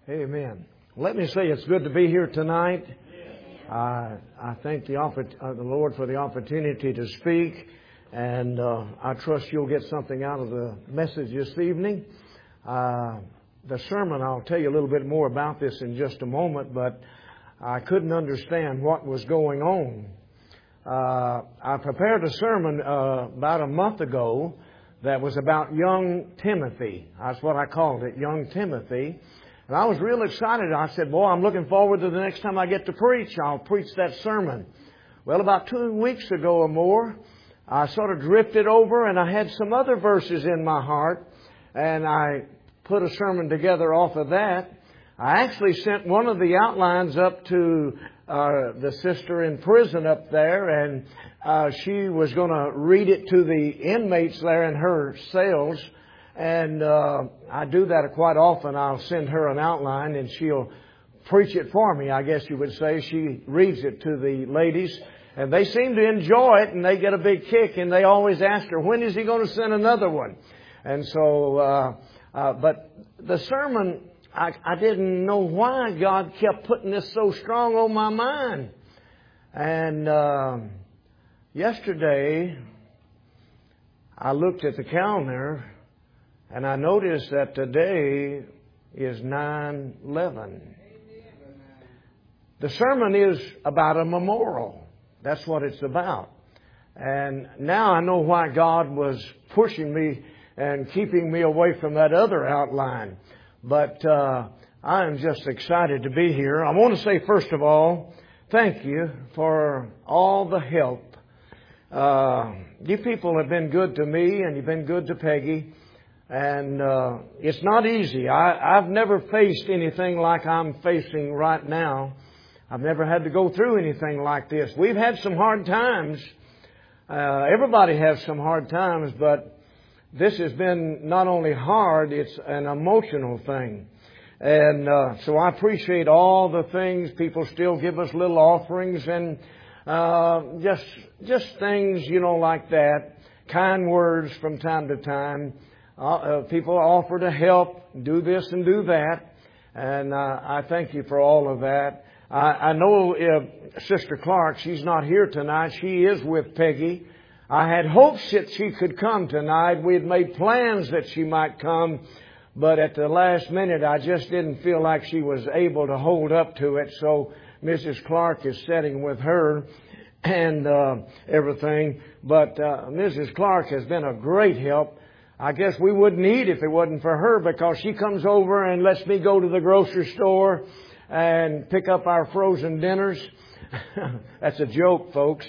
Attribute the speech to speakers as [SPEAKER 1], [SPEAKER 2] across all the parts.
[SPEAKER 1] Amen. Let me say it's good to be here tonight. I thank the Lord for the opportunity to speak, and I trust you'll get something out of the message this evening. The sermon, I'll tell you a little bit more about this in just a moment, but I couldn't understand what was going on. I prepared a sermon about a month ago that was about young Timothy. That's what I called it, young Timothy. And I was real excited. I said, boy, I'm looking forward to the next time I get to preach. I'll preach that sermon. Well, about 2 weeks ago or more, I sort of drifted over and I had some other verses in my heart. And I put a sermon together off of that. I actually sent one of the outlines up to the sister in prison up there. And she was going to read it to the inmates there in her cells. And I do that quite often. I'll send her an outline and she'll preach it for me, I guess you would say. She reads it to the ladies and they seem to enjoy it and they get a big kick, and they always ask her, when is he going to send another one? And so, but the sermon, I didn't know why God kept putting this so strong on my mind. And yesterday I looked at the calendar, and I noticed that today is 9/11. The sermon is about a memorial. That's what it's about. And now I know why God was pushing me and keeping me away from that other outline. But I am just excited to be here. I want to say, first of all, thank you for all the help. You people have been good to me, and you've been good to Peggy. And it's not easy. I've never faced anything like I'm facing right now. I've never had to go through anything like this. We've had some hard times. Everybody has some hard times, but this has been not only hard, it's an emotional thing. And so I appreciate all the things. People still give us little offerings and just things, like that. Kind words from time to time. People offer to help, do this and do that. And I thank you for all of that. I know Sister Clark, she's not here tonight. She is with Peggy. I had hopes that she could come tonight. We had made plans that she might come. But at the last minute, I just didn't feel like she was able to hold up to it. So Mrs. Clark is sitting with her and everything. But Mrs. Clark has been a great help. I guess we wouldn't eat if it wasn't for her, because she comes over and lets me go to the grocery store and pick up our frozen dinners. That's a joke, folks.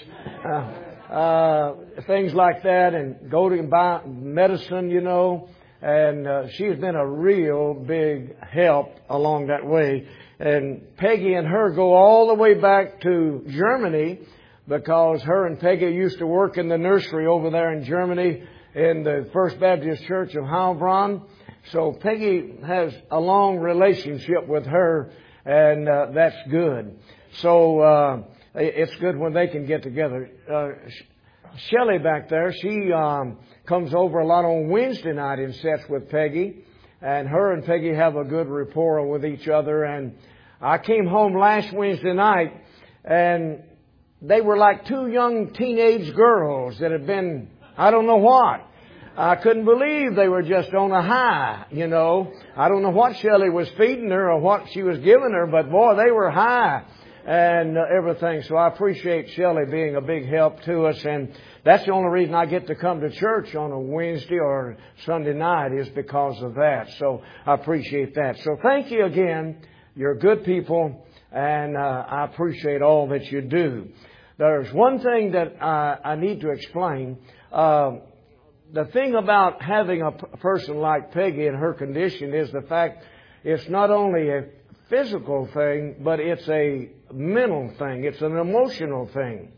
[SPEAKER 1] Things like that, and go to buy medicine, And she's been a real big help along that way. And Peggy and her go all the way back to Germany, because her and Peggy used to work in the nursery over there in Germany, in the First Baptist Church of Heilbronn. So Peggy has a long relationship with her, and that's good. So it's good when they can get together. Shelley back there, she comes over a lot on Wednesday night and sits with Peggy. And her and Peggy have a good rapport with each other. And I came home last Wednesday night, and they were like two young teenage girls that had been, I don't know what. I couldn't believe they were just on a high, I don't know what Shelley was feeding her or what she was giving her, but boy, they were high and everything. So I appreciate Shelley being a big help to us. And that's the only reason I get to come to church on a Wednesday or Sunday night, is because of that. So I appreciate that. So thank you again. You're good people, and I appreciate all that you do. There's one thing that I need to explain. The thing about having a person like Peggy in her condition is the fact it's not only a physical thing, but it's a mental thing. It's an emotional thing.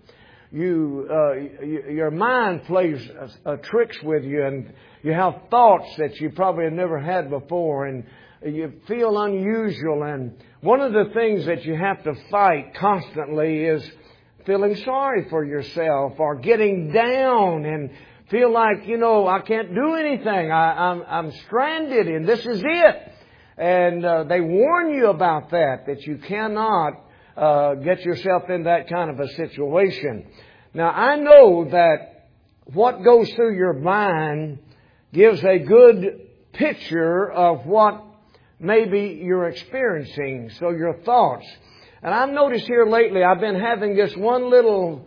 [SPEAKER 1] Your mind plays tricks with you, and you have thoughts that you probably have never had before, and you feel unusual. And one of the things that you have to fight constantly is feeling sorry for yourself, or getting down and feel like, I can't do anything. I'm stranded and this is it. And they warn you about that you cannot get yourself in that kind of a situation. Now, I know that what goes through your mind gives a good picture of what maybe you're experiencing, so your thoughts. And I've noticed here lately, I've been having this one little,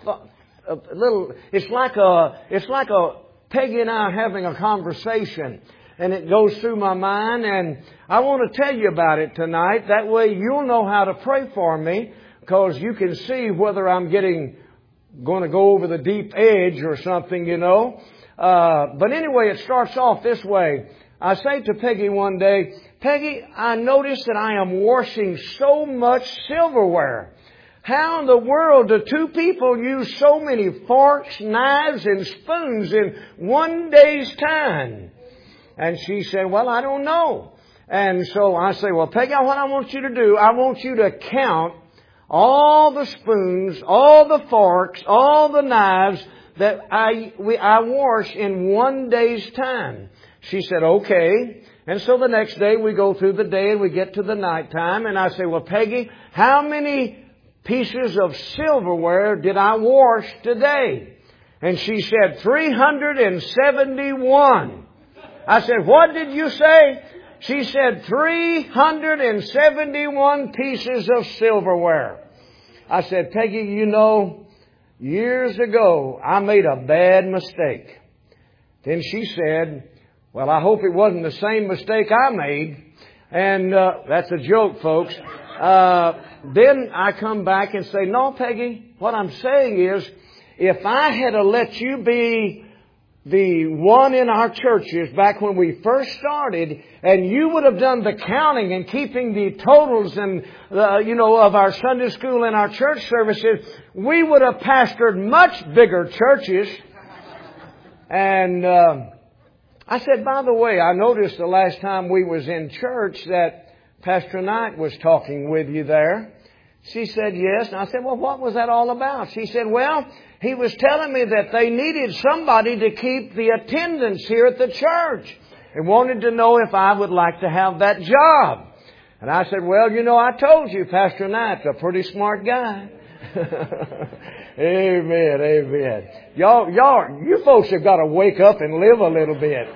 [SPEAKER 1] it's like a Peggy and I having a conversation, and it goes through my mind, and I want to tell you about it tonight. That way you'll know how to pray for me, because you can see whether I'm going to go over the deep edge or something, you know. But anyway, it starts off this way. I say to Peggy one day, Peggy, I noticed that I am washing so much silverware. How in the world do two people use so many forks, knives, and spoons in one day's time? And she said, well, I don't know. And so I say, well, Peggy, what I want you to do, I want you to count all the spoons, all the forks, all the knives that I wash in one day's time. She said, okay. And so the next day we go through the day and we get to the nighttime. And I say, well, Peggy, how many pieces of silverware did I wash today? And she said, 371. I said, what did you say? She said, 371 pieces of silverware. I said, Peggy, you know, years ago I made a bad mistake. Then she said, well, I hope it wasn't the same mistake I made. And that's a joke, folks. Then I come back and say, no, Peggy, what I'm saying is, if I had let you be the one in our churches back when we first started, and you would have done the counting and keeping the totals and, of our Sunday school and our church services, we would have pastored much bigger churches. And I said, by the way, I noticed the last time we was in church that Pastor Knight was talking with you there. She said, yes. And I said, well, what was that all about? She said, well, he was telling me that they needed somebody to keep the attendance here at the church and wanted to know if I would like to have that job. And I said, well, I told you Pastor Knight's a pretty smart guy. Amen, amen. You folks have got to wake up and live a little bit.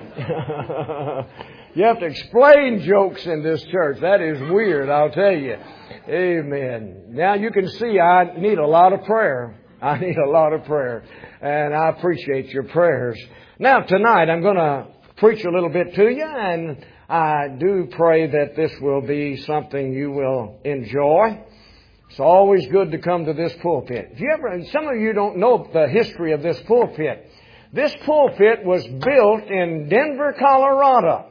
[SPEAKER 1] You have to explain jokes in this church. That is weird, I'll tell you. Amen. Now you can see I need a lot of prayer. I need a lot of prayer. And I appreciate your prayers. Now tonight I'm going to preach a little bit to you, and I do pray that this will be something you will enjoy. It's always good to come to this pulpit. Some of you don't know the history of this pulpit. This pulpit was built in Denver, Colorado.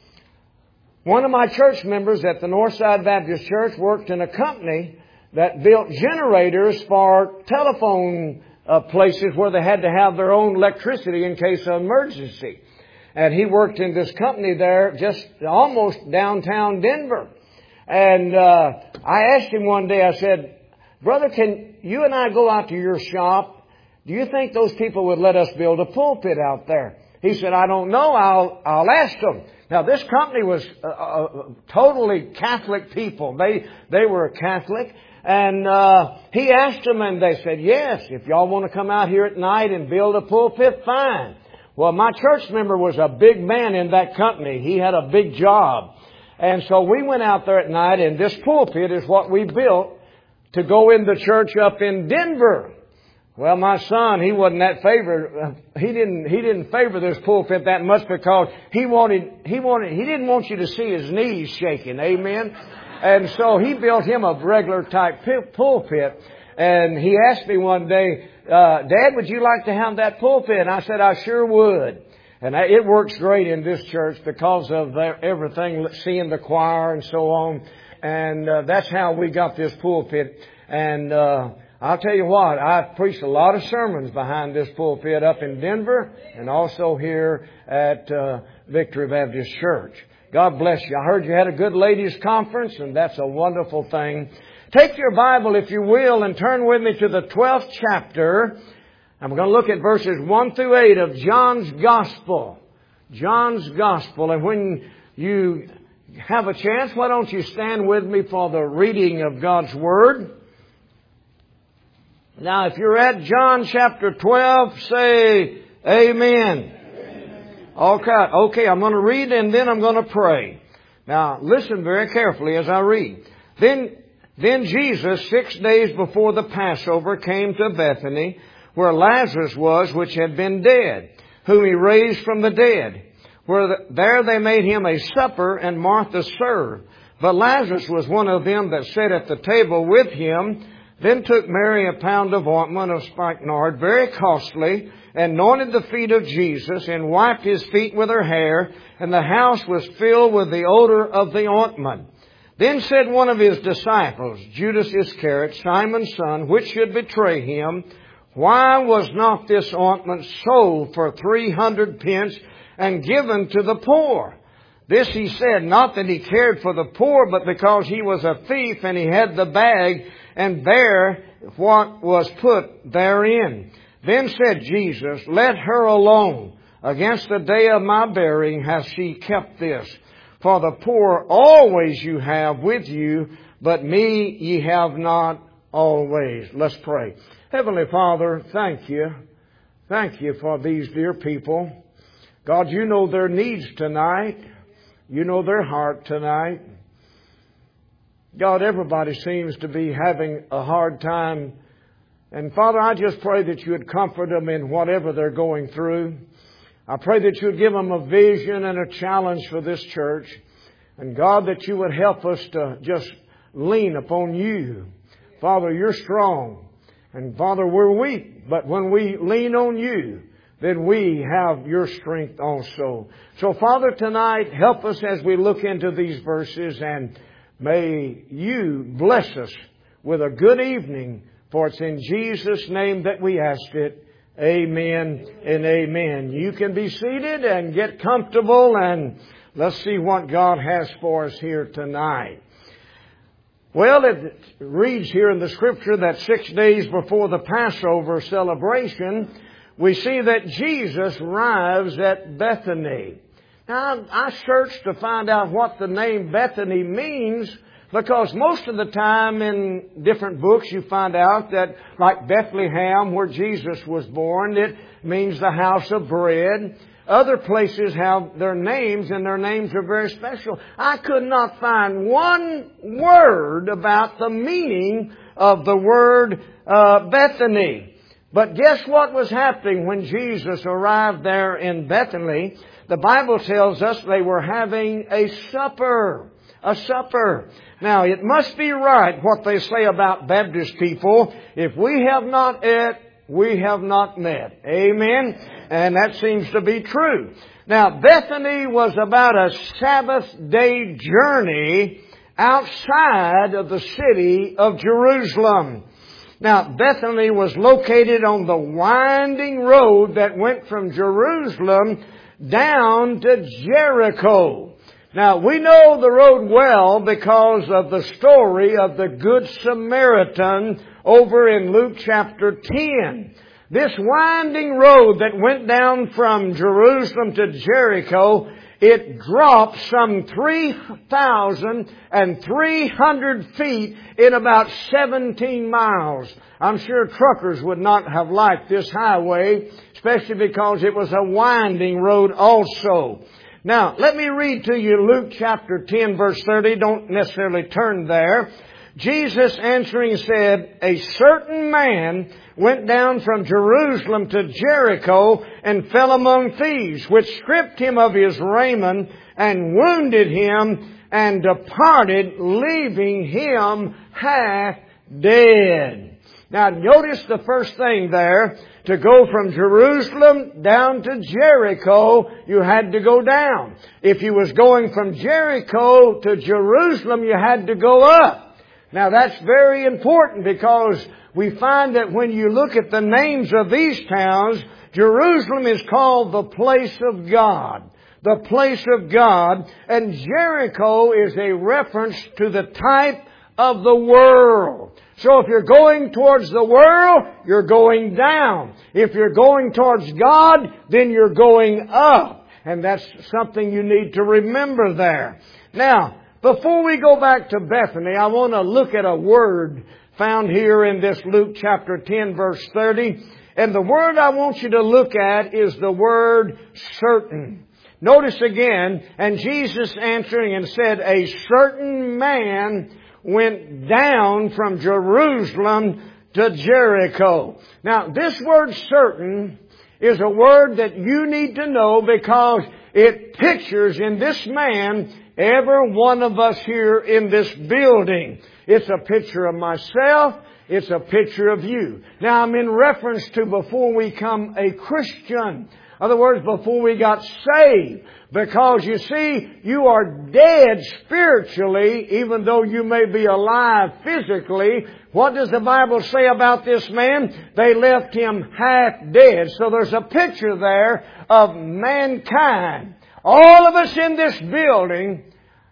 [SPEAKER 1] One of my church members at the Northside Baptist Church worked in a company that built generators for telephone places where they had to have their own electricity in case of emergency. And he worked in this company there just almost downtown Denver. And I asked him one day, I said, brother, can you and I go out to your shop? Do you think those people would let us build a pulpit out there? He said, I don't know. I'll ask them. Now, this company was totally Catholic people. They were Catholic. And he asked them, and they said, yes, if y'all want to come out here at night and build a pulpit, fine. Well, my church member was a big man in that company. He had a big job. And so we went out there at night, and this pulpit is what we built to go in the church up in Denver. Well, my son, he wasn't that favored. He didn't favor this pulpit that much because he didn't want you to see his knees shaking. Amen. And so he built him a regular type pulpit. And he asked me one day, Dad, would you like to have that pulpit? And I said, I sure would. And it works great in this church because of everything, seeing the choir and so on. And that's how we got this pulpit. And I'll tell you what, I've preached a lot of sermons behind this pulpit up in Denver and also here at Victory Baptist Church. God bless you. I heard you had a good ladies' conference, and that's a wonderful thing. Take your Bible, if you will, and turn with me to the 12th chapter. I'm going to look at verses 1 through 8 of John's Gospel. John's Gospel. And when you have a chance, why don't you stand with me for the reading of God's Word? Now, if you're at John chapter 12, say Amen. Okay, I'm going to read and then I'm going to pray. Now, listen very carefully as I read. Then Jesus, 6 days before the Passover, came to Bethany, where Lazarus was, which had been dead, whom He raised from the dead. There they made Him a supper, and Martha served. But Lazarus was one of them that sat at the table with Him. Then took Mary a pound of ointment of spikenard, very costly, and anointed the feet of Jesus, and wiped His feet with her hair, and the house was filled with the odor of the ointment. Then said one of His disciples, Judas Iscariot, Simon's son, which should betray Him, why was not this ointment sold for 300 pence and given to the poor? This He said, not that He cared for the poor, but because He was a thief, and He had the bag, and bare what was put therein. Then said Jesus, let her alone. Against the day of my burying hath she kept this. For the poor always you have with you, but me ye have not always. Let's pray. Heavenly Father, thank you. Thank you for these dear people. God, you know their needs tonight. You know their heart tonight. God, everybody seems to be having a hard time. And Father, I just pray that you would comfort them in whatever they're going through. I pray that you would give them a vision and a challenge for this church. And God, that you would help us to just lean upon you. Father, you're strong. And Father, we're weak. But when we lean on you, then we have your strength also. So Father, tonight, help us as we look into these verses, and may you bless us with a good evening, for it's in Jesus' name that we ask it. Amen and amen. You can be seated and get comfortable, and let's see what God has for us here tonight. Well, it reads here in the Scripture that 6 days before the Passover celebration, we see that Jesus arrives at Bethany. Now, I searched to find out what the name Bethany means, because most of the time in different books you find out that, like Bethlehem, where Jesus was born, it means the house of bread. Other places have their names, and their names are very special. I could not find one word about the meaning of the word Bethany. But guess what was happening when Jesus arrived there in Bethany? The Bible tells us they were having a supper. A supper. Now, it must be right what they say about Baptist people. If we have not ate, we have not met. Amen? And that seems to be true. Now, Bethany was about a Sabbath day journey outside of the city of Jerusalem. Now, Bethany was located on the winding road that went from Jerusalem down to Jericho. Now, we know the road well because of the story of the Good Samaritan over in Luke chapter 10. This winding road that went down from Jerusalem to Jericho, it dropped some 3,300 feet in about 17 miles. I'm sure truckers would not have liked this highway, especially because it was a winding road also. Now, let me read to you Luke chapter 10, verse 30. Don't necessarily turn there. Jesus answering said, a certain man went down from Jerusalem to Jericho and fell among thieves, which stripped him of his raiment and wounded him and departed, leaving him half dead. Now, notice the first thing there. To go from Jerusalem down to Jericho, you had to go down. If you was going from Jericho to Jerusalem, you had to go up. Now, that's very important, because we find that when you look at the names of these towns, Jerusalem is called the place of God. The place of God. And Jericho is a reference to the type of the world. So if you're going towards the world, you're going down. If you're going towards God, then you're going up. And that's something you need to remember there. Now, before we go back to Bethany, I want to look at a word found here in this Luke chapter 10 verse 30. And the word I want you to look at is the word certain. Notice again, and Jesus answering and said, a certain man went down from Jerusalem to Jericho. Now, this word certain is a word that you need to know because it pictures in this man every one of us here in this building. It's a picture of myself. It's a picture of you. Now, I'm in reference to before we become a Christian. In other words, before we got saved. Because you see, you are dead spiritually, even though you may be alive physically. What does the Bible say about this man? They left him half dead. So there's a picture there of mankind. All of us in this building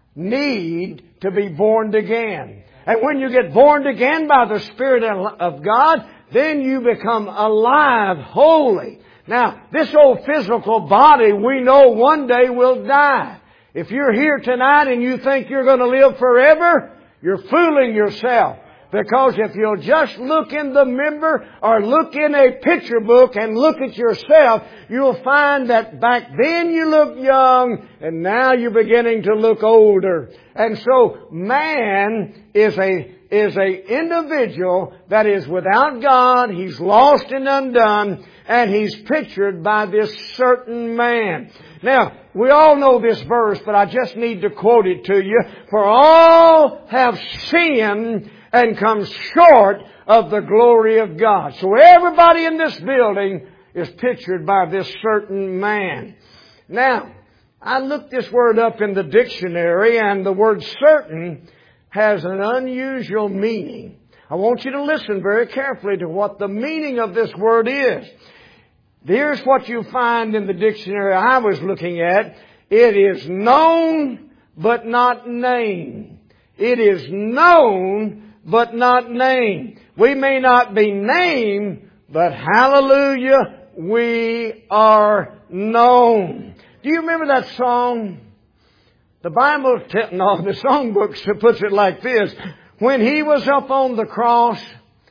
[SPEAKER 1] need to be born again. And when you get born again by the Spirit of God, then you become alive, holy. Now, this old physical body, we know one day will die. If you're here tonight and you think you're going to live forever, you're fooling yourself. Because if you'll just look in the mirror or look in a picture book and look at yourself, you'll find that back then you looked young and now you're beginning to look older. And so man is a individual that is without God. He's lost and undone, and he's pictured by this certain man. Now, we all know this verse, but I just need to quote it to you. For all have sinned and come short of the glory of God. So everybody in this building is pictured by this certain man. Now, I looked this word up in the dictionary, and the word certain has an unusual meaning. I want you to listen very carefully to what the meaning of this word is. Here's what you find in the dictionary I was looking at. It is known but not named. It is known but not named. We may not be named, but hallelujah, we are known. Do you remember that song? The Bible, the songbook puts it like this. When He was up on the cross,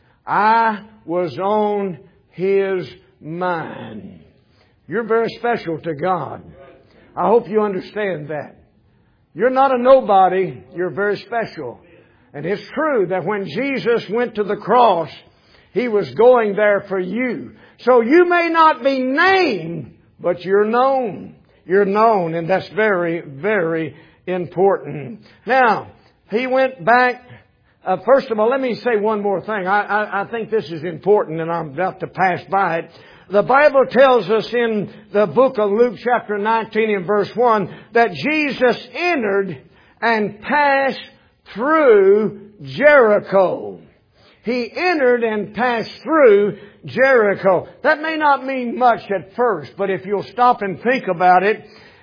[SPEAKER 1] I was on His mind. You're very special to God. I hope you understand that. You're not a nobody. You're very special. And it's true that when Jesus went to the cross, He was going there for you. So you may not be named, but you're known. You're known, and that's very, very important. Now, He went back. First of all, let me say one more thing. I think this is important, and I'm about to pass by it. The Bible tells us in the book of Luke chapter 19 and verse 1 that Jesus entered and passed through Jericho. He entered and passed through Jericho. That may not mean much at first, but if you'll stop and think about it,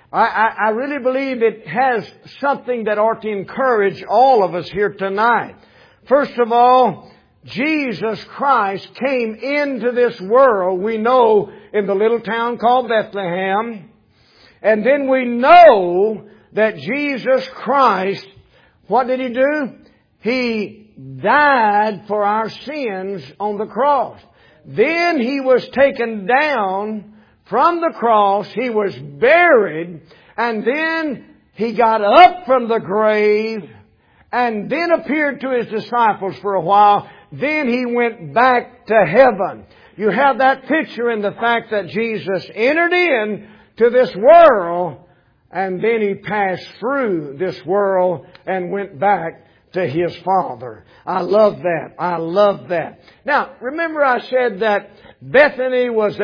[SPEAKER 1] I really believe it has something that ought to encourage all of us here tonight. First of all, Jesus Christ came into this world, we know, in the little town called Bethlehem. And then we know that Jesus Christ, what did He do? He died for our sins on the cross. Then He was taken down from the cross. He was buried. And then He got up from the grave and then appeared to His disciples for a while. Then He went back to heaven. You have that picture in the fact that Jesus entered in to this world and then He passed through this world and went back to His Father. I love that. I love that. Now, remember I said that Bethany was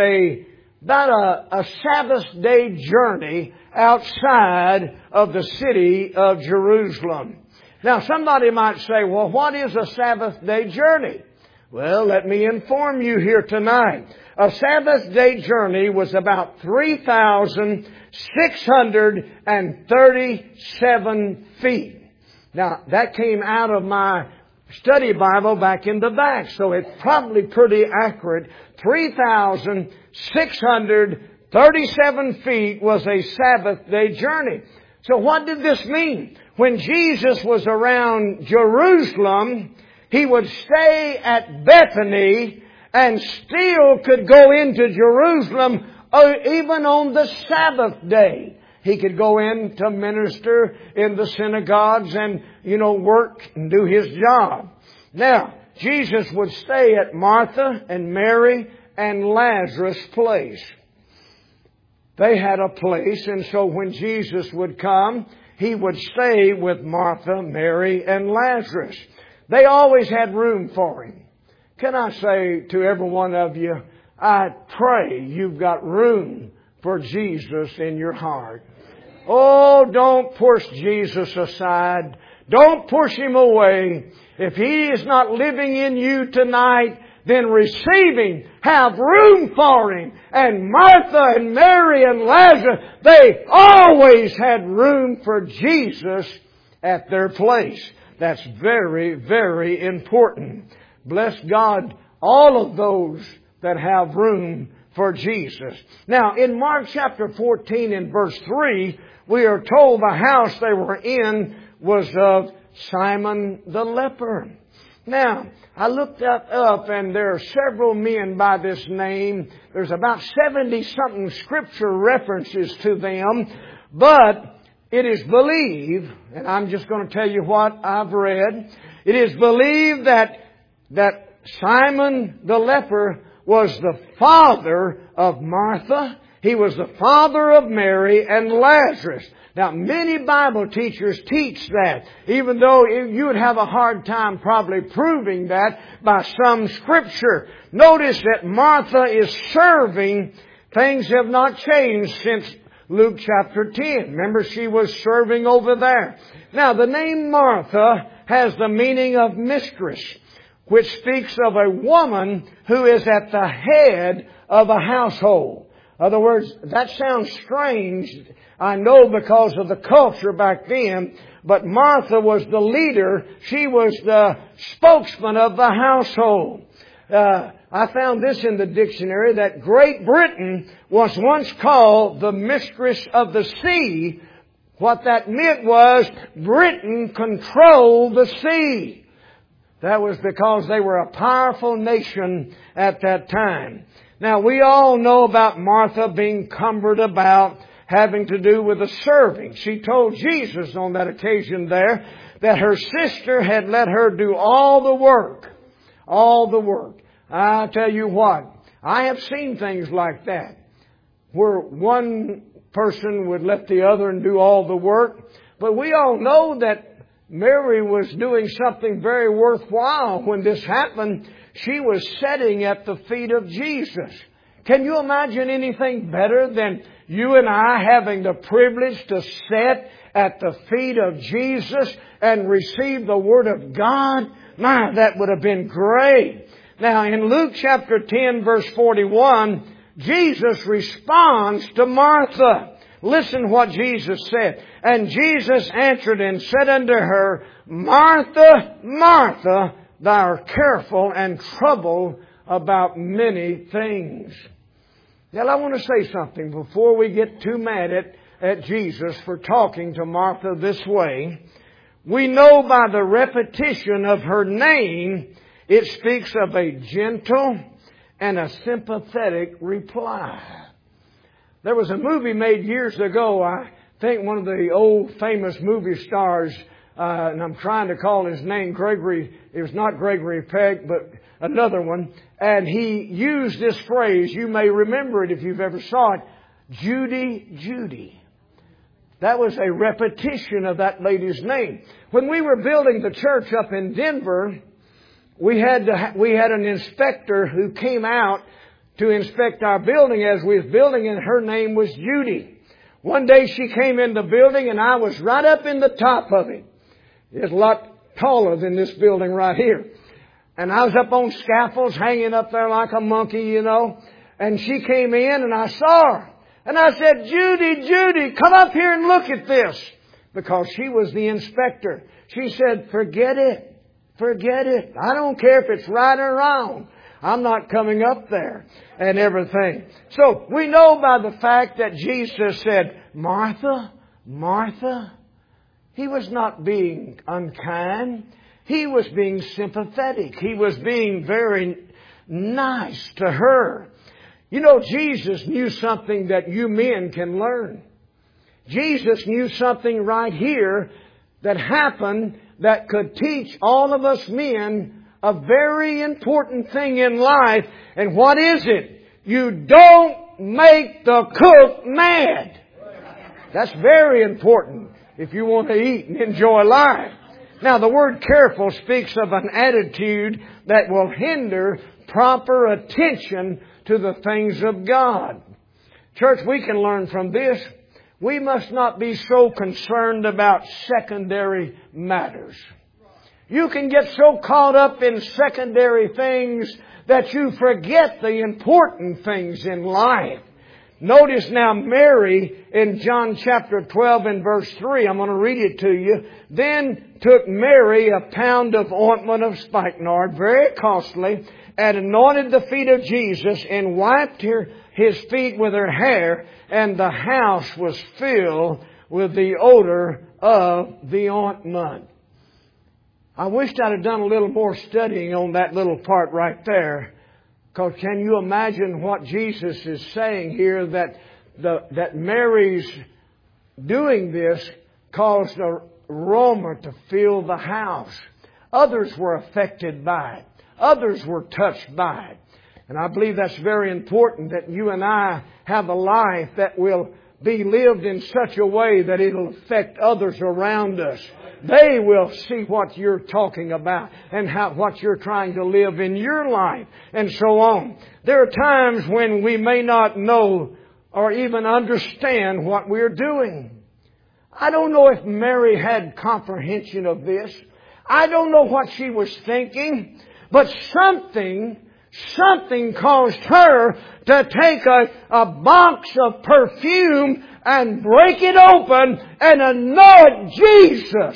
[SPEAKER 1] about a Sabbath day journey outside of the city of Jerusalem. Now, somebody might say, well, what is a Sabbath day journey? Well, let me inform you here tonight. A Sabbath day journey was about 3,637 feet. Now, that came out of my study Bible back in the back, so it's probably pretty accurate. 3,637 feet was a Sabbath day journey. So what did this mean? When Jesus was around Jerusalem, He would stay at Bethany and still could go into Jerusalem even on the Sabbath day. He could go in to minister in the synagogues and, work and do His job. Now, Jesus would stay at Martha and Mary and Lazarus' place. They had a place, and so when Jesus would come, He would stay with Martha, Mary, and Lazarus. They always had room for Him. Can I say to every one of you, I pray you've got room for Jesus in your heart. Oh, don't push Jesus aside. Don't push Him away. If He is not living in you tonight, then receive Him. Have room for Him. And Martha and Mary and Lazarus, they always had room for Jesus at their place. That's very, very important. Bless God, all of those that have room for Jesus. Now, in Mark chapter 14 and verse 3, we are told the house they were in was of Simon the leper. Now, I looked that up, and there are several men by this name. There's about 70-something scripture references to them. But it is believed, and I'm just going to tell you what I've read, it is believed that Simon the leper was the father of Martha. He was the father of Mary and Lazarus. Now, many Bible teachers teach that, even though you would have a hard time probably proving that by some scripture. Notice that Martha is serving. Things have not changed since Luke chapter 10. Remember, she was serving over there. Now, the name Martha has the meaning of mistress, which speaks of a woman who is at the head of a household. In other words, that sounds strange, I know, because of the culture back then, but Martha was the leader. She was the spokesman of the household. I found this in the dictionary, that Great Britain was once called the mistress of the sea. What that meant was Britain controlled the sea. That was because they were a powerful nation at that time. Now, we all know about Martha being cumbered about, having to do with the serving. She told Jesus on that occasion there that her sister had let her do all the work. All the work. I'll tell you what, I have seen things like that, where one person would let the other and do all the work. But we all know that Mary was doing something very worthwhile when this happened. She was sitting at the feet of Jesus. Can you imagine anything better than you and I having the privilege to sit at the feet of Jesus and receive the Word of God? My, that would have been great. Now, in Luke chapter 10, verse 41, Jesus responds to Martha. Listen what Jesus said. And Jesus answered and said unto her, Martha, Martha, thou art careful and troubled about many things. Now, I want to say something before we get too mad at Jesus for talking to Martha this way. We know by the repetition of her name, it speaks of a gentle and a sympathetic reply. There was a movie made years ago. I think one of the old famous movie stars, and I'm trying to call his name Gregory. It was not Gregory Peck, but another one. And he used this phrase. You may remember it if you've ever saw it. Judy, Judy. That was a repetition of that lady's name. When we were building the church up in Denver, we had an inspector who came out to inspect our building as we was building, and her name was Judy. One day she came in the building, and I was right up in the top of it. It's a lot taller than this building right here. And I was up on scaffolds, hanging up there like a monkey, you know. And she came in, and I saw her. And I said, Judy, Judy, come up here and look at this. Because she was the inspector. She said, forget it. Forget it. I don't care if it's right or wrong. I'm not coming up there and everything. So we know by the fact that Jesus said, Martha, Martha. He was not being unkind. He was being sympathetic. He was being very nice to her. You know, Jesus knew something that you men can learn. Jesus knew something right here that happened that could teach all of us men a very important thing in life. And what is it? You don't make the cook mad. That's very important if you want to eat and enjoy life. Now, the word careful speaks of an attitude that will hinder proper attention to the things of God. Church, we can learn from this. We must not be so concerned about secondary matters. You can get so caught up in secondary things that you forget the important things in life. Notice now Mary in John chapter 12 and verse 3. I'm going to read it to you. Then took Mary a pound of ointment of spikenard, very costly, and anointed the feet of Jesus and wiped his feet with her hair, and the house was filled with the odor of the ointment. I wished I'd have done a little more studying on that little part right there. Because can you imagine what Jesus is saying here, that Mary's doing this caused an aroma to fill the house. Others were affected by it. Others were touched by it. And I believe that's very important that you and I have a life that will be lived in such a way that it'll affect others around us. They will see what you're talking about and what you're trying to live in your life and so on. There are times when we may not know or even understand what we're doing. I don't know if Mary had comprehension of this. I don't know what she was thinking, but something caused her to take a box of perfume and break it open and anoint Jesus.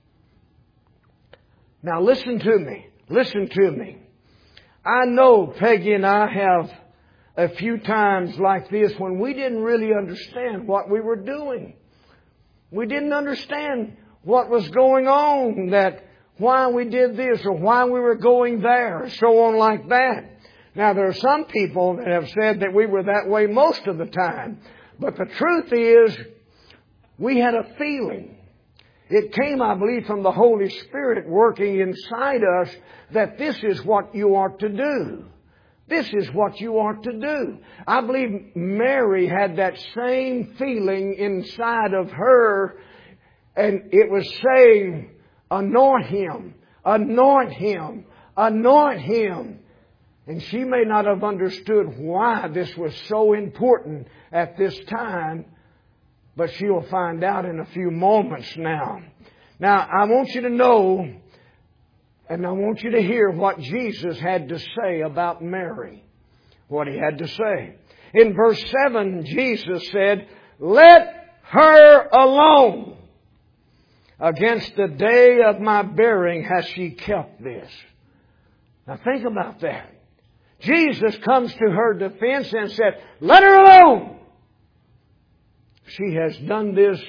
[SPEAKER 1] Now listen to me. Listen to me. I know Peggy and I have a few times like this when we didn't really understand what we were doing. We didn't understand what was going on, that why we did this or why we were going there, so on like that. Now, there are some people that have said that we were that way most of the time. But the truth is, we had a feeling. It came, I believe, from the Holy Spirit working inside us that this is what you are to do. This is what you are to do. I believe Mary had that same feeling inside of her, and it was saying, anoint him, anoint him, anoint him. And she may not have understood why this was so important at this time, but she'll find out in a few moments now. Now, I want you to know, and I want you to hear what Jesus had to say about Mary. What He had to say. In verse 7, Jesus said, "Let her alone. Against the day of my bearing has she kept this." Now think about that. Jesus comes to her defense and said, "Let her alone. She has done this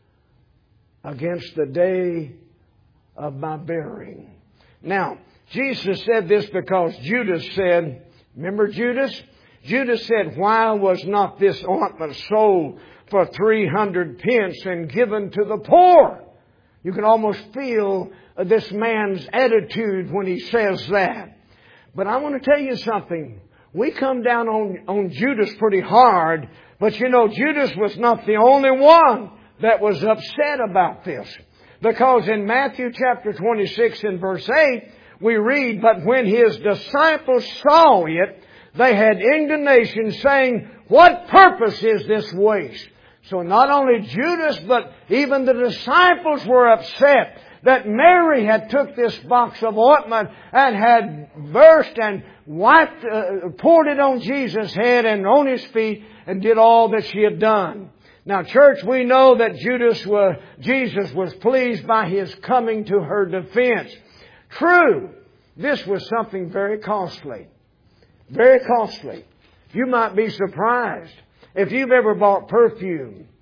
[SPEAKER 1] against the day of my bearing." Now, Jesus said this because Judas said, remember Judas? Judas said, "Why was not this ointment sold for 300 pence and given to the poor?" You can almost feel this man's attitude when he says that. But I want to tell you something. We come down on Judas pretty hard. But you know, Judas was not the only one that was upset about this. Because in Matthew chapter 26 and verse 8, we read, "But when His disciples saw it, they had indignation, saying, 'What purpose is this waste?'" So not only Judas, but even the disciples were upset that Mary had took this box of ointment and had burst and wiped, poured it on Jesus' head and on His feet and did all that she had done. Now, church, we know that Jesus was pleased by His coming to her defense. True, this was something very costly. Very costly. You might be surprised if you've ever bought perfume.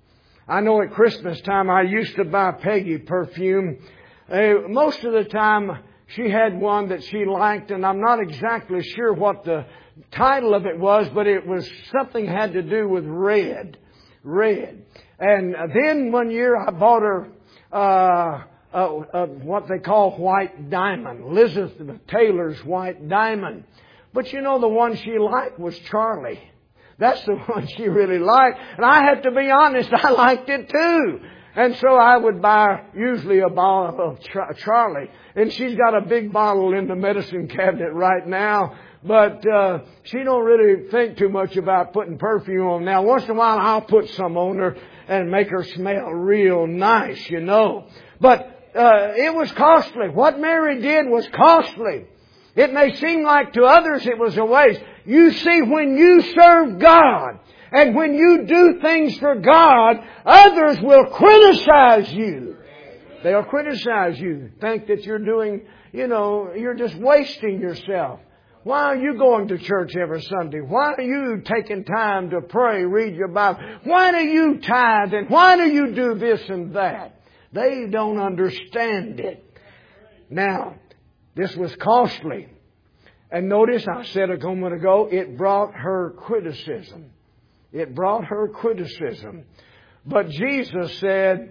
[SPEAKER 1] I know at Christmas time I used to buy Peggy perfume. Most of the time she had one that she liked, and I'm not exactly sure what the title of it was, but it was something had to do with red. Red. And then one year I bought her what they call White Diamond, Elizabeth Taylor's White Diamond. But you know, the one she liked was Charlie. That's the one she really liked. And I have to be honest, I liked it too. And so I would buy usually a bottle of Charlie. And she's got a big bottle in the medicine cabinet right now. But she don't really think too much about putting perfume on. Now, once in a while I'll put some on her and make her smell real nice, you know. But it was costly. What Mary did was costly. It may seem like to others it was a waste. You see, when you serve God and when you do things for God, others will criticize you. They'll criticize you. Think that you're doing, you're just wasting yourself. Why are you going to church every Sunday? Why are you taking time to pray, read your Bible? Why do you tithe and why do you do this and that? They don't understand it. Now, this was costly. And notice, I said a moment ago, it brought her criticism. It brought her criticism. But Jesus said,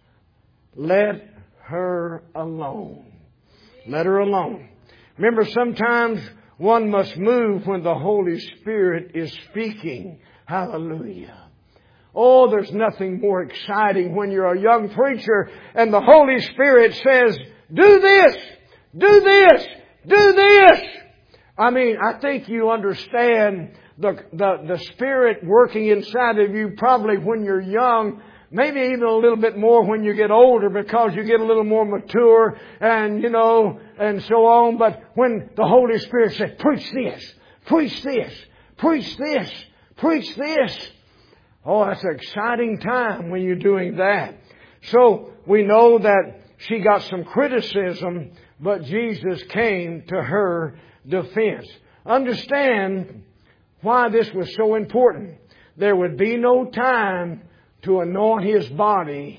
[SPEAKER 1] let her alone. Let her alone. Remember, sometimes one must move when the Holy Spirit is speaking. Hallelujah. Oh, there's nothing more exciting when you're a young preacher and the Holy Spirit says, do this, do this, do this. I mean, I think you understand the Spirit working inside of you probably when you're young, maybe even a little bit more when you get older because you get a little more mature and, and so on. But when the Holy Spirit said, preach this, preach this, preach this, preach this. Oh, that's an exciting time when you're doing that. So we know that she got some criticism, but Jesus came to her defense. Understand why this was so important. There would be no time to anoint His body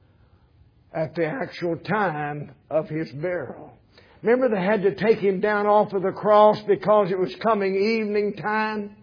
[SPEAKER 1] at the actual time of His burial. Remember, they had to take Him down off of the cross because it was coming evening time.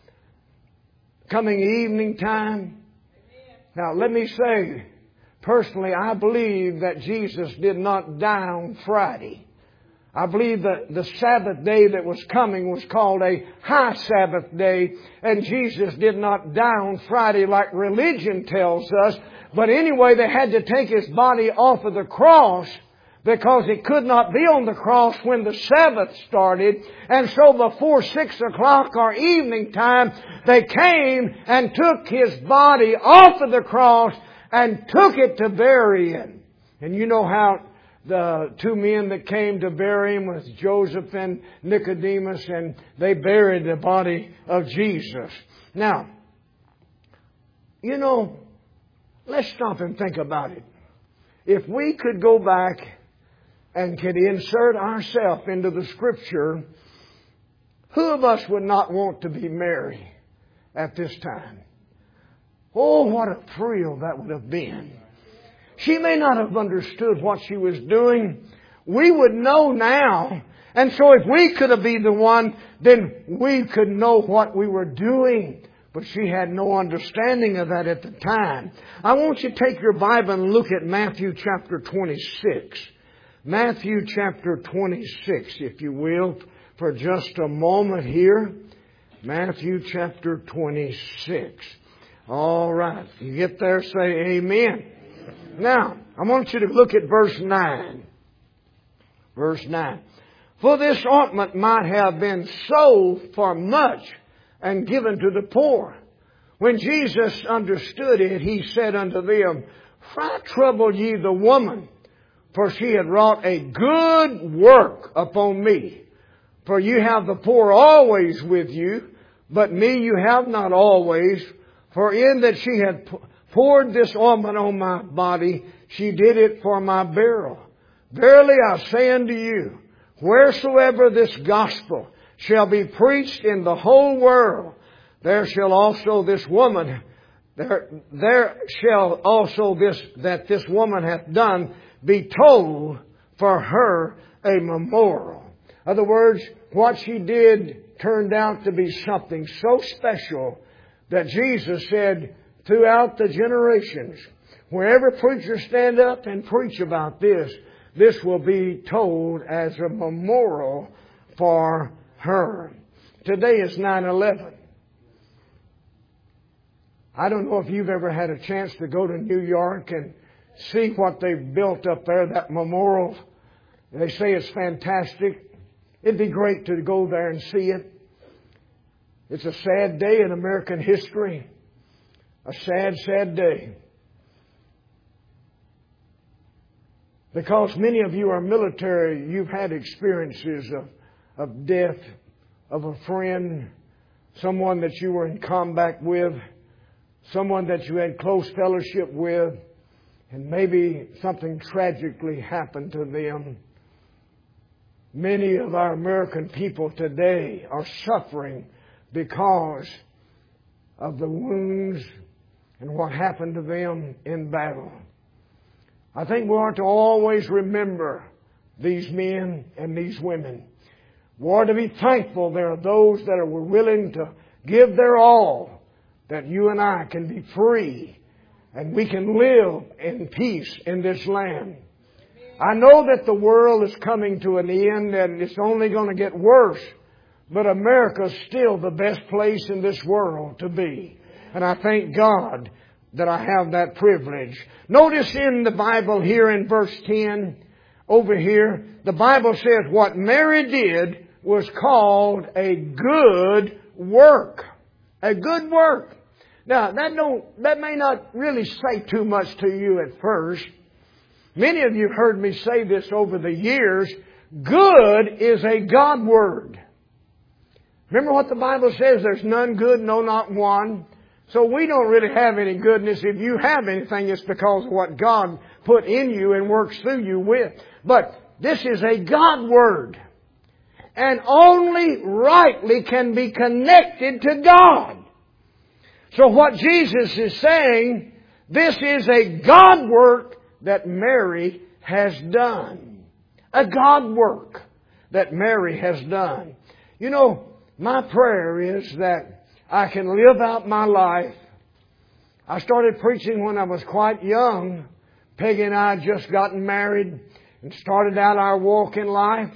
[SPEAKER 1] Coming evening time. Now, let me say, personally, I believe that Jesus did not die on Friday. I believe that the Sabbath day that was coming was called a high Sabbath day, and Jesus did not die on Friday like religion tells us. But anyway, they had to take His body off of the cross because it could not be on the cross when the Sabbath started. And so before 6 o'clock or evening time, they came and took His body off of the cross and took it to bury Him. And you know how the two men that came to bury Him was Joseph and Nicodemus, and they buried the body of Jesus. Now, let's stop and think about it. If we could go back and could insert ourselves into the Scripture, who of us would not want to be Mary at this time? Oh, what a thrill that would have been. She may not have understood what she was doing. We would know now. And so if we could have been the one, then we could know what we were doing. But she had no understanding of that at the time. I want you to take your Bible and look at Matthew chapter 26. Matthew chapter 26, if you will, for just a moment here. Matthew chapter 26. All right. You get there, say amen. Now, I want you to look at verse 9. Verse 9. For this ointment might have been sold for much and given to the poor. When Jesus understood it, He said unto them, why trouble ye the woman? For she had wrought a good work upon me. For you have the poor always with you, but me you have not always. For in that she had poured this ointment on my body, she did it for my burial. Verily I say unto you, wheresoever this gospel shall be preached in the whole world, there shall also this woman there shall also this woman hath done be told for her a memorial. In other words, what she did turned out to be something so special that Jesus said throughout the generations, wherever preachers stand up and preach about this, this will be told as a memorial for her. Today is 9/11. I don't know if you've ever had a chance to go to New York and see what they've built up there, that memorial. They say it's fantastic. It'd be great to go there and see it. It's a sad day in American history. A sad, sad day. Because many of you are military, you've had experiences of death, of a friend, someone that you were in combat with, someone that you had close fellowship with, and maybe something tragically happened to them. Many of our American people today are suffering because of the wounds and what happened to them in battle. I think we ought to always remember these men and these women. We ought to be thankful there are those that are willing to give their all, that you and I can be free and we can live in peace in this land. I know that the world is coming to an end and it's only going to get worse, but America's still the best place in this world to be. And I thank God that I have that privilege. Notice in the Bible here in verse 10, over here, the Bible says what Mary did was called a good work. A good work. Now, that may not really say too much to you at first. Many of you have heard me say this over the years. Good is a God word. Remember what the Bible says? There's none good, no, not one. So we don't really have any goodness. If you have anything, it's because of what God put in you and works through you with. But this is a God word. And only rightly can be connected to God. So what Jesus is saying, this is a God work that Mary has done. A God work that Mary has done. You know, my prayer is that I can live out my life. I started preaching when I was quite young. Peggy and I had just gotten married and started out our walk in life.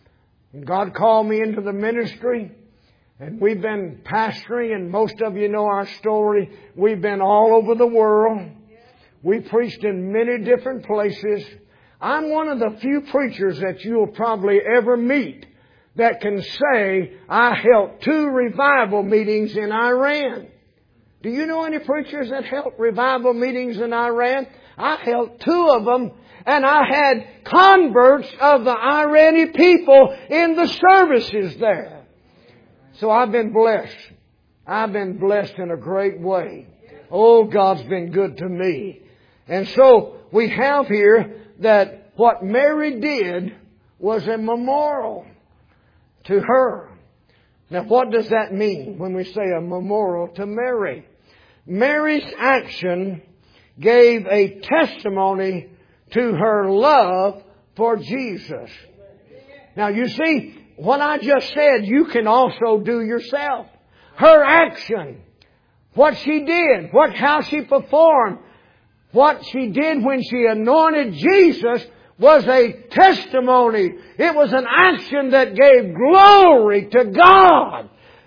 [SPEAKER 1] And God called me into the ministry. And we've been pastoring, and most of you know our story. We've been all over the world. We preached in many different places. I'm one of the few preachers that you'll probably ever meet that can say, I held 2 revival meetings in Iran. Do you know any preachers that held revival meetings in Iran? I held 2 of them, and I had converts of the Iranian people in the services there. So I've been blessed. I've been blessed in a great way. Oh, God's been good to me. And so we have here that what Mary did was a memorial to her. Now, what does that mean when we say a memorial to Mary? Mary's action gave a testimony to her love for Jesus. Now, you see, what I just said, you can also do yourself. Her action, what she did, how she performed, what she did when she anointed Jesus was a testimony. It was an action that gave glory to God.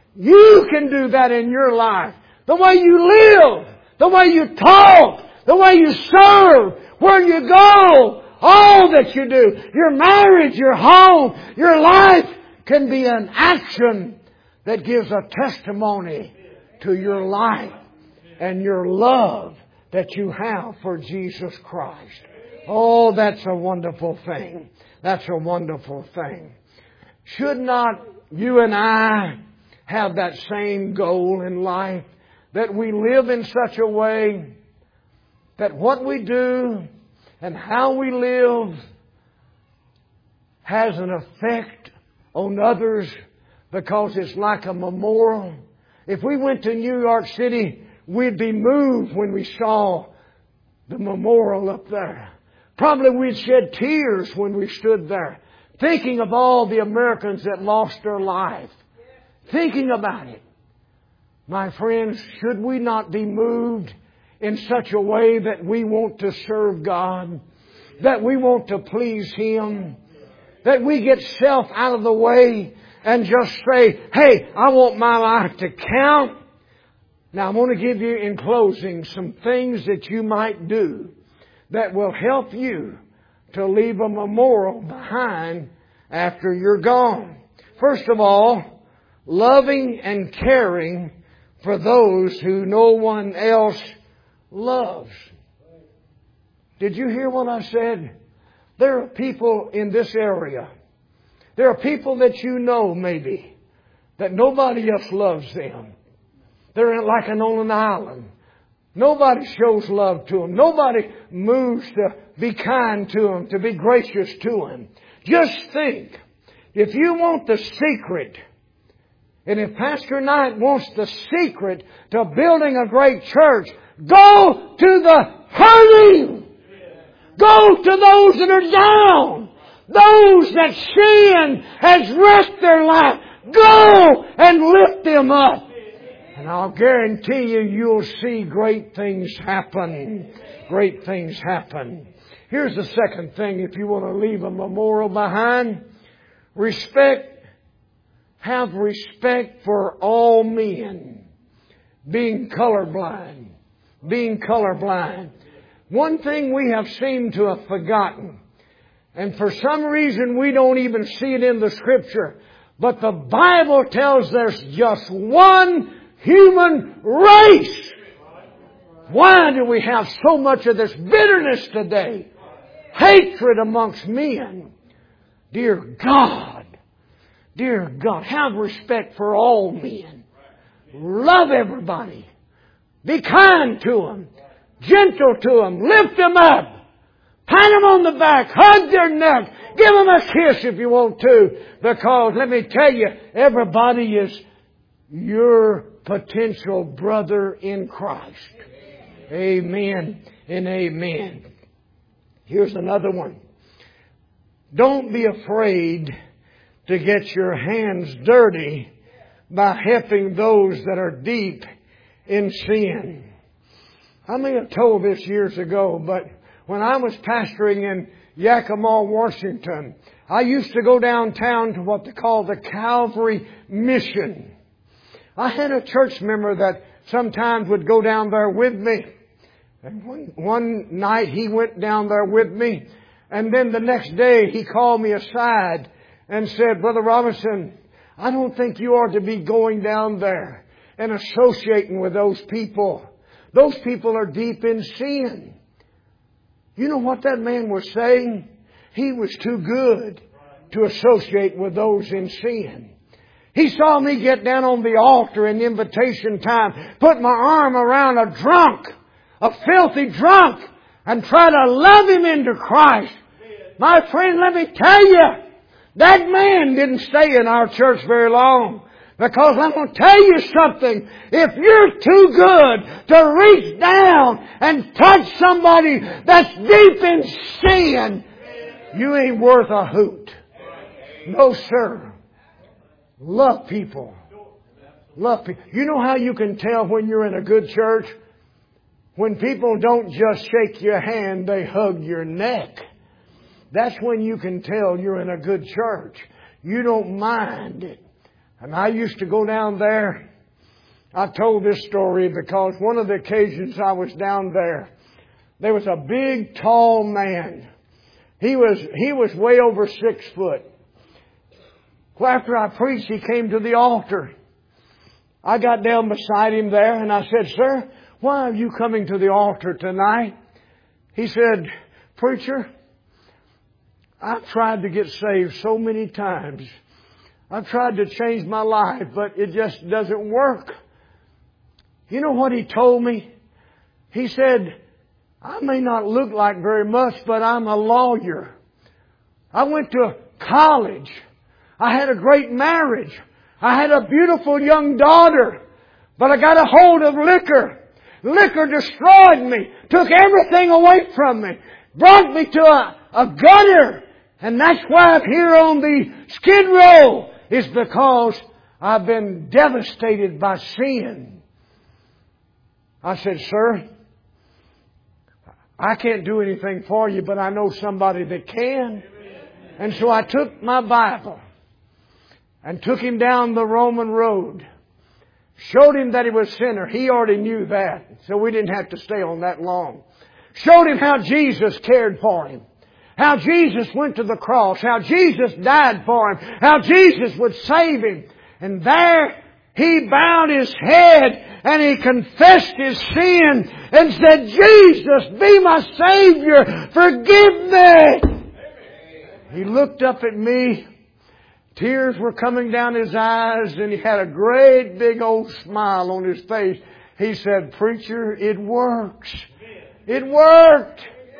[SPEAKER 1] You can do that in your life. The way you live, the way you talk, the way you serve, where you go, all that you do, your marriage, your home, your life can be an action that gives a testimony to your life and your love that you have for Jesus Christ. Oh, that's a wonderful thing. That's a wonderful thing. Should not you and I have that same goal in life? That we live in such a way that what we do and how we live has an effect on others because it's like a memorial. If we went to New York City we'd be moved when we saw the memorial up there. Probably we'd shed tears when we stood there, thinking of all the Americans that lost their life. Thinking about it. My friends, should we not be moved in such a way that we want to serve God, that we want to please Him, that we get self out of the way and just say, hey, I want my life to count. Now, I'm going to give you in closing some things that you might do that will help you to leave a memorial behind after you're gone. First of all, loving and caring for those who no one else loves. Did you hear what I said? There are people in this area. There are people that you know maybe that nobody else loves them. They're like on an island. Nobody shows love to them. Nobody moves to be kind to them, to be gracious to them. Just think, if you want the secret, and if Pastor Knight wants the secret to building a great church, go to the hurting. Go to those that are down. Those that sin has wrecked their life. Go and lift them up. And I'll guarantee you, you'll see great things happen. Great things happen. Here's the second thing if you want to leave a memorial behind. Respect. Have respect for all men. Being colorblind. Being colorblind. One thing we have seemed to have forgotten, and for some reason we don't even see it in the Scripture, but the Bible tells there's just one human race. Why do we have so much of this bitterness today? Hatred amongst men. Dear God, have respect for all men. Love everybody. Be kind to them. Gentle to them. Lift them up. Pat them on the back. Hug their neck. Give them a kiss if you want to. Because let me tell you, everybody is your potential brother in Christ. Amen and amen. Here's another one. Don't be afraid to get your hands dirty by helping those that are deep in sin. I may have told this years ago, but when I was pastoring in Yakima, Washington, I used to go downtown to what they call the Calvary Mission. I had a church member that sometimes would go down there with me. And one night he went down there with me. And then the next day he called me aside and said, Brother Robinson, I don't think you ought to be going down there and associating with those people. Those people are deep in sin. You know what that man was saying? He was too good to associate with those in sin. He saw me get down on the altar in invitation time, put my arm around a drunk, a filthy drunk, and try to love him into Christ. My friend, let me tell you, that man didn't stay in our church very long. Because I'm going to tell you something. If you're too good to reach down and touch somebody that's deep in sin, you ain't worth a hoot. No, sir. Love people. Love people. You know how you can tell when you're in a good church? When people don't just shake your hand, they hug your neck. That's when you can tell you're in a good church. You don't mind it. And I used to go down there. I told this story because one of the occasions I was down there was a big, tall man. He was way over 6 foot. Well, after I preached, he came to the altar. I got down beside him there and I said, Sir, why are you coming to the altar tonight? He said, Preacher, I've tried to get saved so many times. I've tried to change my life, but it just doesn't work. You know what he told me? He said, I may not look like very much, but I'm a lawyer. I went to college. I had a great marriage. I had a beautiful young daughter. But I got a hold of liquor. Liquor destroyed me, took everything away from me, brought me to a gutter. And that's why I'm here on the Skid Row, is because I've been devastated by sin. I said, sir, I can't do anything for you, but I know somebody that can. And so I took my Bible and took him down the Roman road. Showed him that he was a sinner. He already knew that, so we didn't have to stay on that long. Showed him how Jesus cared for him. How Jesus went to the cross. How Jesus died for him. How Jesus would save him. And there he bowed his head and he confessed his sin and said, Jesus, be my Savior. Forgive me. He looked up at me. Tears were coming down his eyes and he had a great big old smile on his face. He said, preacher, it works. It worked.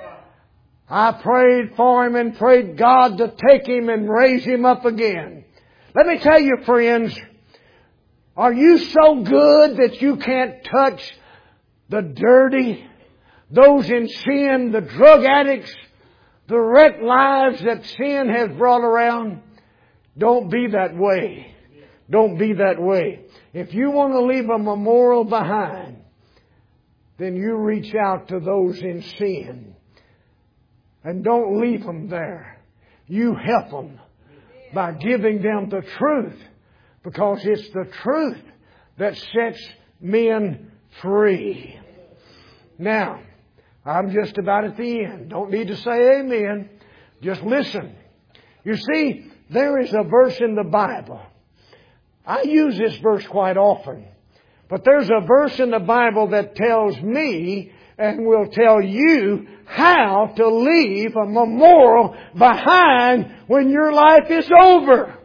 [SPEAKER 1] I prayed for him and prayed God to take him and raise him up again. Let me tell you, friends, are you so good that you can't touch the dirty, those in sin, the drug addicts, the wrecked lives that sin has brought around? Don't be that way. Don't be that way. If you want to leave a memorial behind, then you reach out to those in sin. And don't leave them there. You help them by giving them the truth. Because it's the truth that sets men free. Now, I'm just about at the end. Don't need to say amen. Just listen. You see, there is a verse in the Bible. I use this verse quite often. But there's a verse in the Bible that tells me and will tell you how to leave a memorial behind when your life is over.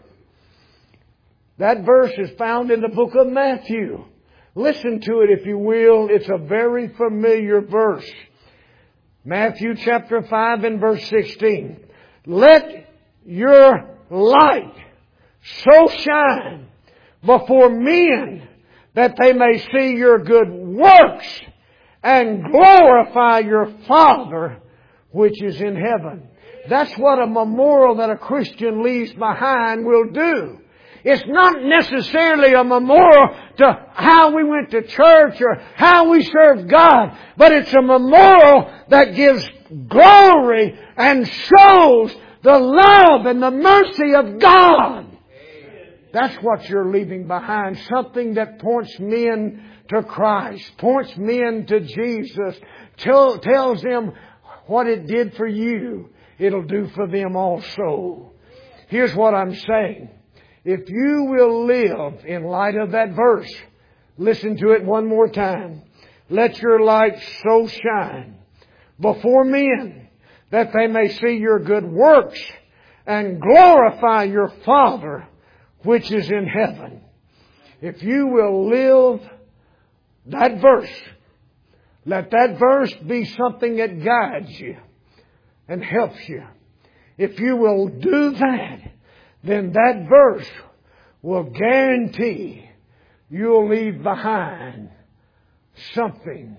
[SPEAKER 1] That verse is found in the book of Matthew. Listen to it if you will. It's a very familiar verse. Matthew chapter 5 and verse 16. Let your light so shine before men that they may see your good works and glorify your Father which is in heaven. That's what a memorial that a Christian leaves behind will do. It's not necessarily a memorial to how we went to church or how we served God, but it's a memorial that gives glory and shows the love and the mercy of God. That's what you're leaving behind. Something that points men to Christ, points men to Jesus, tells them what it did for you, it'll do for them also. Here's what I'm saying. If you will live in light of that verse, listen to it one more time. Let your light so shine before men that they may see your good works and glorify your Father which is in heaven. If you will live that verse, let that verse be something that guides you and helps you. If you will do that, then that verse will guarantee you'll leave behind something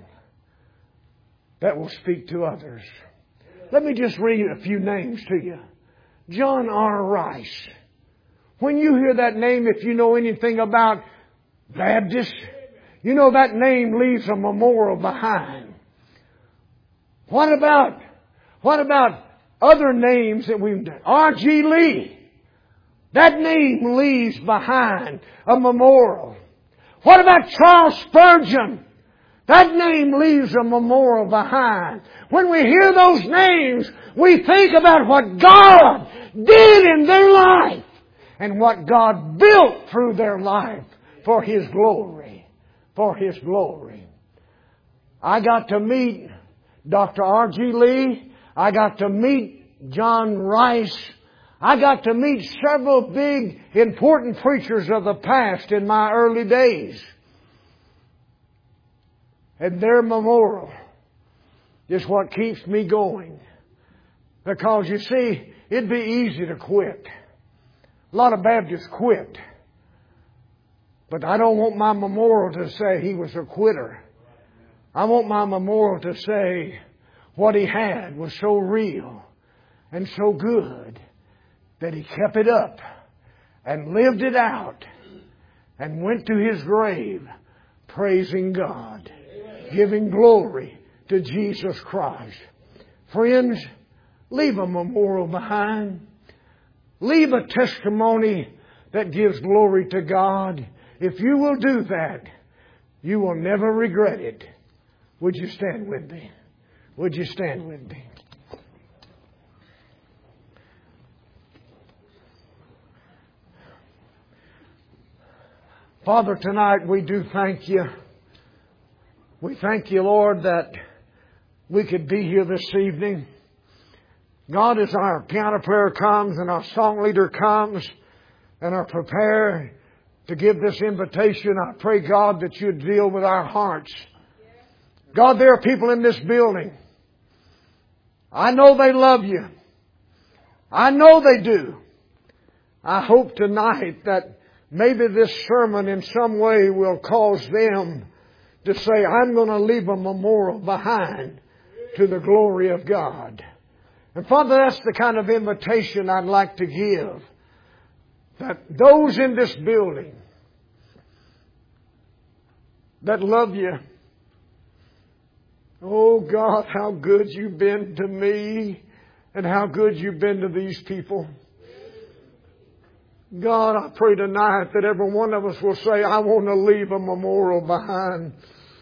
[SPEAKER 1] that will speak to others. Let me just read a few names to you. John R. Rice. When you hear that name, if you know anything about Baptists, you know that name leaves a memorial behind. What about other names that we've done? R.G. Lee. That name leaves behind a memorial. What about Charles Spurgeon? That name leaves a memorial behind. When we hear those names, we think about what God did in their life and what God built through their life for His glory. For His glory. I got to meet Dr. R.G. Lee. I got to meet John Rice. I got to meet several big, important preachers of the past in my early days. And their memorial is what keeps me going. Because you see, it'd be easy to quit. A lot of Baptists quit. But I don't want my memorial to say he was a quitter. I want my memorial to say what He had was so real and so good that He kept it up and lived it out and went to His grave praising God, giving glory to Jesus Christ. Friends, leave a memorial behind. Leave a testimony that gives glory to God. If you will do that, you will never regret it. Would you stand with me? Would you stand with me? Father, tonight we do thank You. We thank You, Lord, that we could be here this evening. God, as our piano player comes and our song leader comes and are prepared to give this invitation, I pray, God, that You'd deal with our hearts. God, there are people in this building. I know they love You. I know they do. I hope tonight that maybe this sermon in some way will cause them to say, I'm going to leave a memorial behind to the glory of God. And Father, that's the kind of invitation I'd like to give. That those in this building that love You, oh God, how good You've been to me and how good You've been to these people. God, I pray tonight that every one of us will say, I want to leave a memorial behind.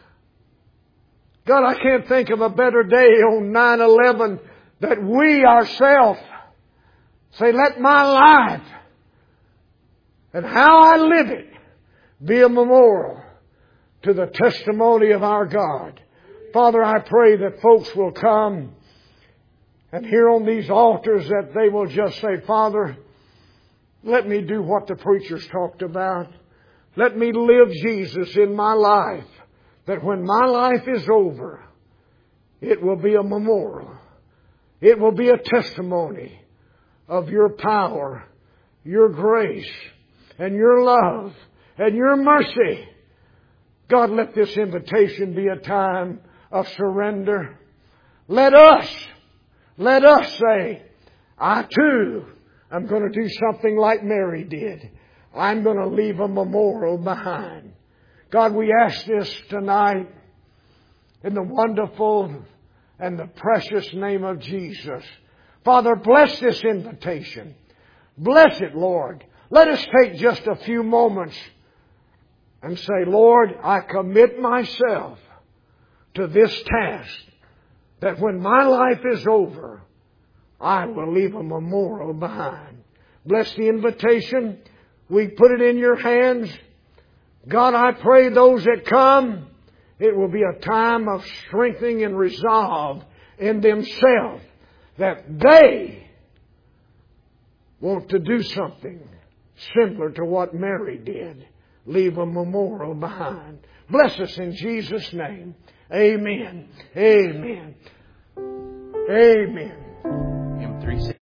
[SPEAKER 1] God, I can't think of a better day on 9/11 that we ourselves say, let my life and how I live it be a memorial to the testimony of our God. Father, I pray that folks will come and here on these altars that they will just say, Father, let me do what the preachers talked about. Let me live Jesus in my life, that when my life is over, it will be a memorial. It will be a testimony of Your power, Your grace, and Your love, and Your mercy. God, let this invitation be a time of surrender. Let us say, I too am going to do something like Mary did. I'm going to leave a memorial behind. God, we ask this tonight in the wonderful and the precious name of Jesus. Father, bless this invitation. Bless it, Lord. Let us take just a few moments and say, Lord, I commit myself to this task, that when my life is over, I will leave a memorial behind. Bless the invitation. We put it in Your hands. God, I pray those that come, it will be a time of strengthening and resolve in themselves that they want to do something similar to what Mary did. Leave a memorial behind. Bless us in Jesus' name. Amen. Amen. Amen.